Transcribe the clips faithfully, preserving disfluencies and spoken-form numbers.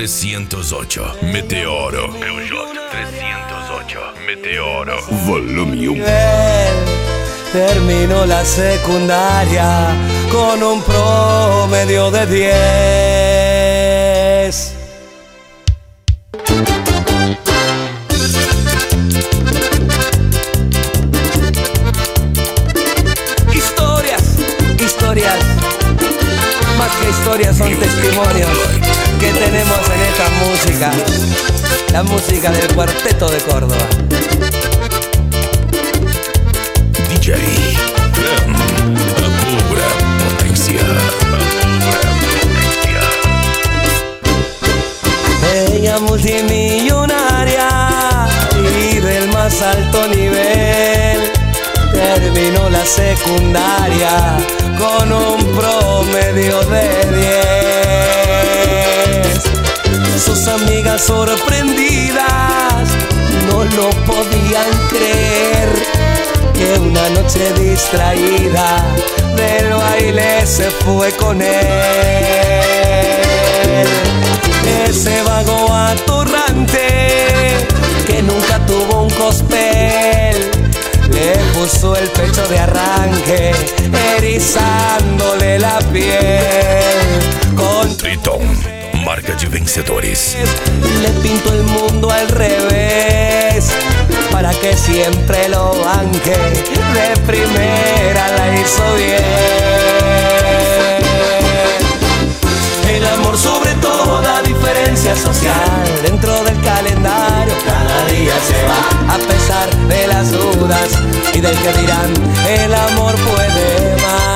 trescientos ocho, Meteoro. Peugeot trescientos ocho, Meteoro. Volume uno. Terminó la secundaria con un promedio de diez. Historias, historias, más que historias son testimonios que tenemos en esta música, la música del Cuarteto de Córdoba. D J Clem, a pura potencia, a pura potencia. Ella multimillonaria y del más alto nivel, terminó la secundaria con un promedio de diez. Sus amigas sorprendidas no lo podían creer, que una noche distraída del baile se fue con él. Ese vago atorrante que nunca tuvo un cospel, le puso el pecho de arranque, erizándole la piel. Con Triton, marca de vencedores. le pintó el mundo al revés, para que siempre lo banque, de primera la hizo bien. El amor sobre toda diferencia social, dentro del calendario cada día se va, a pesar de las dudas y del que dirán, el amor puede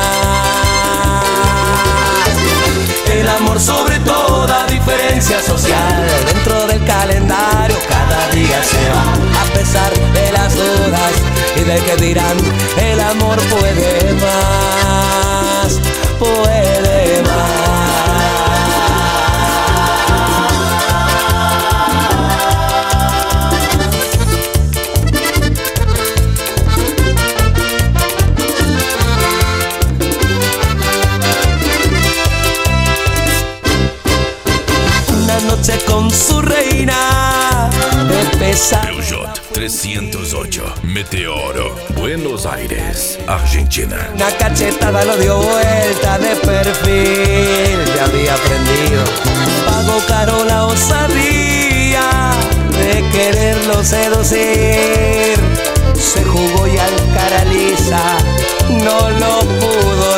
más. El amor sobre toda diferencia social, dentro del calendario cada día se va, a pesar de las dudas y del que dirán, el amor puede más, puede más. Con su reina de pesa. Peugeot trescientos ocho, Meteoro. Buenos Aires, Argentina. Una cachetada lo dio vuelta de perfil, ya había aprendido. Pagó caro la osadía de quererlo seducir. Se jugó y al cara lisa no lo pudo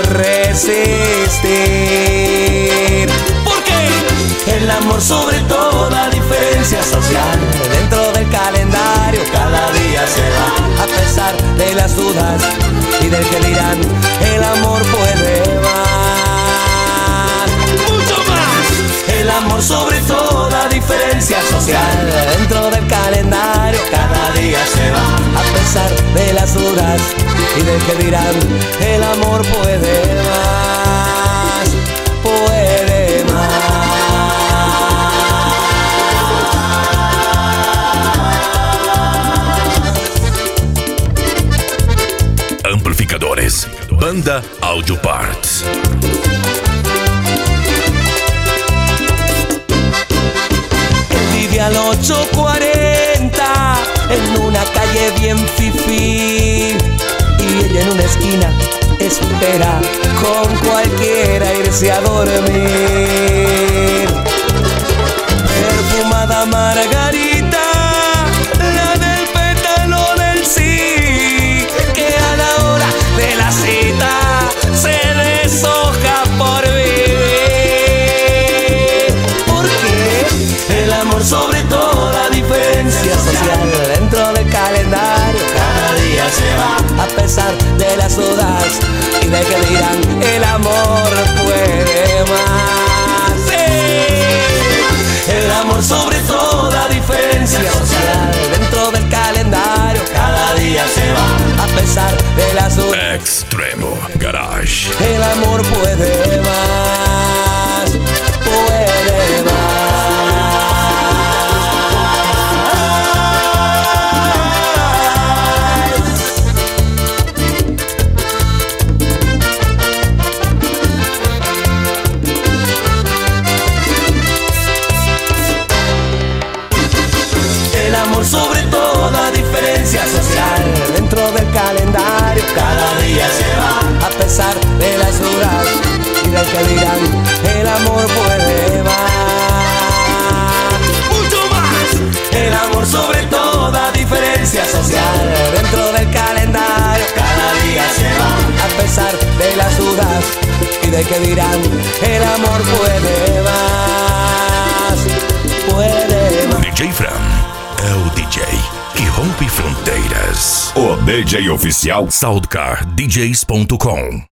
resistir. El amor sobre toda diferencia social, dentro del calendario cada día se va, a pesar de las dudas y del que dirán, el amor puede más, mucho más. El amor sobre toda diferencia social, dentro del calendario cada día se va, a pesar de las dudas y del que dirán, el amor puede más, puede más. Amplificadores, Banda Audio Parts. Vive al ocho cuarenta en una calle bien fifí, y ella en una esquina espera con cualquiera irse a dormir. Perfumada margarita, la del pétalo del sí, que a la hora de la cita se deshoja por vivir. Porque el amor sobre toda diferencia social, dentro del calendario cada día se va, a pesar de las dudas y de que dirán, el amor puede más. ¡Sí! El amor sobre toda diferencia social, dentro del calendario cada día se va, a pesar de las dudas. Extremo Garage. El amor puede más, puede más. de que dirán, el amor puede más, mucho más. El amor sobre toda diferencia social, dentro del calendario cada día se va. A pesar de las dudas y de que dirán, el amor puede más, puede más. D J Fran é o D J que rompe fronteiras. O D J oficial soundcar d js ponto com